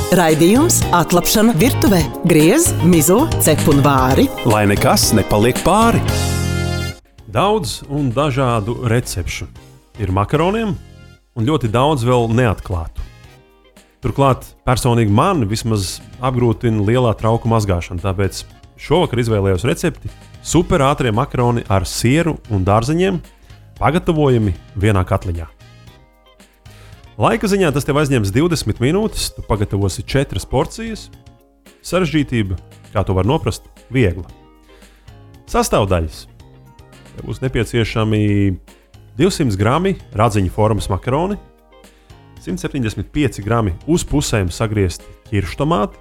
Raidījums Atlapšana virtuvē. Griez, mizo, cep un vāri. Lai nekas nepaliek pāri. Daudz un dažādu recepšu ir makaroniem, un ļoti daudz vēl neatklātu. Turklāt personīgi man vismaz apgrūtina lielā trauku mazgāšana, tāpēc šovakar izvēlējos recepti super ātrie makaroni ar sieru un dārzeņiem, pagatavojami vienā katliņā. Laika ziņā tas tev aizņems 20 minūtes, tu pagatavosi 4 porcijas. Sarežģītība, kā to var noprast, viegla. Sastāvdaļas. Tev būs nepieciešami 200 grami radziņu formas makaroni, 175 grami uz pusēm sagriezti ķirštomāti,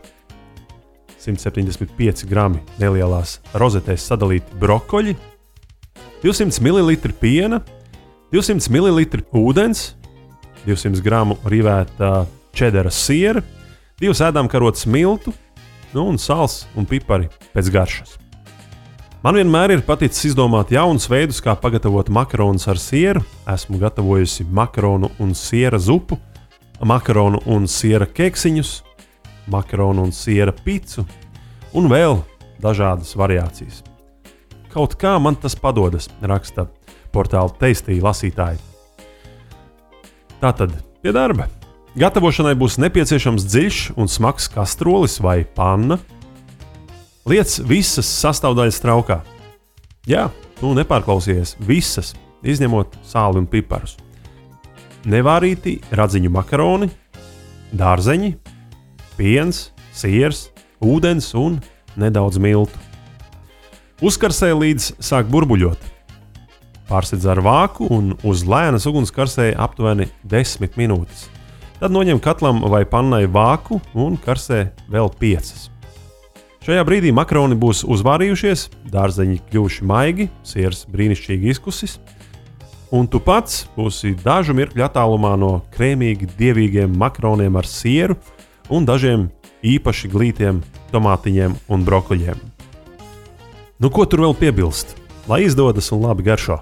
175 grami nelielās rozetēs sadalīti brokoļi, 200 ml piena, 200 ml ūdens, 200 gramu rivēta čedara siera, 2 ēdamkarotes miltu, un sāls un pipari pēc garšas. Man vienmēr ir paticis izdomāt jaunus veidus, kā pagatavot makaronus ar sieru. Esmu gatavojusi makaronu un siera zupu, makaronu un siera keksiņus, makaronu un siera picu un vēl dažādas variācijas. Kaut kā man tas padodas, raksta portāla Tasty lasītāji. Tātad pie darba. Gatavošanai būs nepieciešams dziļš un smags kastrolis vai panna. Liec visas sastāvdaļas traukā. Jā, tu nepārklausies visas, izņemot sāli un piparus. Nevārīti radziņu makaroni, dārzeņi, piens, siers, ūdens un nedaudz miltu. Uzkarsē līdz sāk burbuļot. Pārsedz ar vāku un uz lēnas uguns karsē aptuveni 10 minūtes. Tad noņem katlam vai pannai vāku un karsē vēl 5. Šajā brīdī makaroni būs uzvārījušies, dārzeņi kļuvuši maigi, siers brīnišķīgi izkusis, un tu pats būsi dažu mirkļu attālumā no krēmīgi dievīgiem makaroniem ar sieru un dažiem īpaši glītiem tomātiņiem un brokoļiem. Nu, ko tur vēl piebilst? Lai izdodas un labi garšo!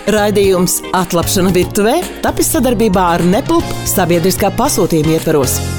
Raidījums Atlapšana virtuvē tapis sadarbībā ar Nepulp sabiedriskā pasūtījuma ietvaros.